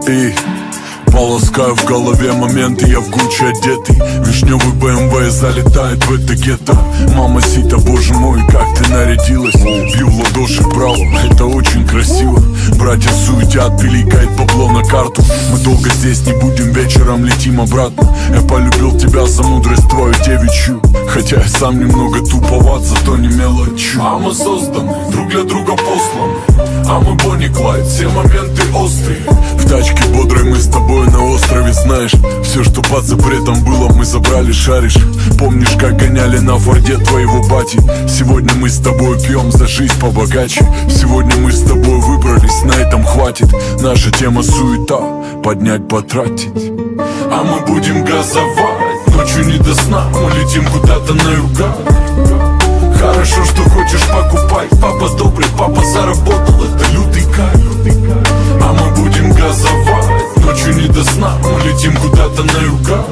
И полоскаю в голове моменты, я в Гуччи одетый. Вишневый БМВ залетает в это гетто. Мама Сита, боже мой, как ты нарядилась. Бью в ладоши, браво, это очень красиво. Братья суетят, пиликает бабло на карту. Мы долго здесь не будем, вечером летим обратно. Я полюбил тебя за мудрость твою девичью. Хотя я сам немного туповат, зато не мелочью. А мы созданы, друг для друга посланы. А мы Бонни Клайд, все моменты острые. В тачке бодрой мы с тобой на острове, знаешь. Все, что под запретом было, мы забрали, шаришь. Помнишь, как гоняли на форде твоего бати? Сегодня мы с тобой пьем за жизнь побогаче. Сегодня мы с тобой выбрались, на этом хватит. Наша тема суета, поднять, потратить. А мы будем газовать, ночью не до сна. Мы летим куда-то на юга. Хорошо, что хочешь, покупай. Папа добрый, папа заработал, это лютый кайф. А мы будем газовать, ночью не до сна. Мы летим куда-то на юга.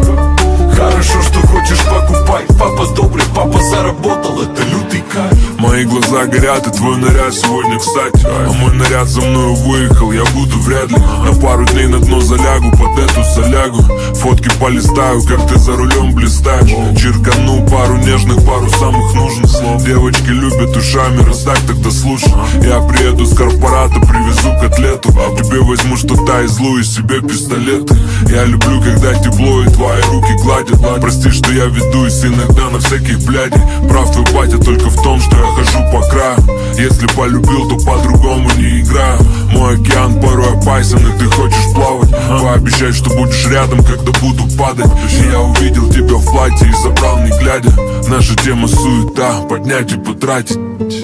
Хорошо, что хочешь, покупай. Папа добрый, папа заработал, это лютый кайф. Мои глаза горят, и твой наряд сегодня кстати. А мой наряд за мною выехал, я буду вряд ли. На пару дней на дно залягу, под эту солягу. Фотки полистаю, как ты за рулем блистаешь. Черкану пару нежных, пару самых нужных слов. Девочки любят ушами, раз так, тогда слушай. Я приеду с корпората, привезу котлету. А тебе возьму что-то из Луи, себе пистолеты. Я люблю, когда тепло и твои руки гладят. Прости, что я ведусь иногда на всяких блядей. Прав твой батя только в том, что я хожу по краю. Если полюбил, то по-другому не играю. Мой океан порой опасен, и ты хочешь плавать. Пообещай, что будешь рядом, когда буду падать. Я увидел тебя в платье и забрал, не глядя. Наша тема суета, поднять и потратить.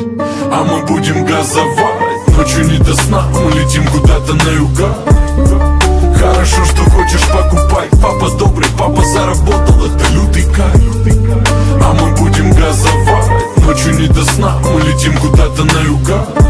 А мы будем газовать, ночью не до сна. Мы летим куда-то на юга. Хорошо, что хочешь, покупай. Папа добрый, папа заработал, это лютый кайф. А мы будем газовать, ночью не до сна. Мы летим куда-то на юга.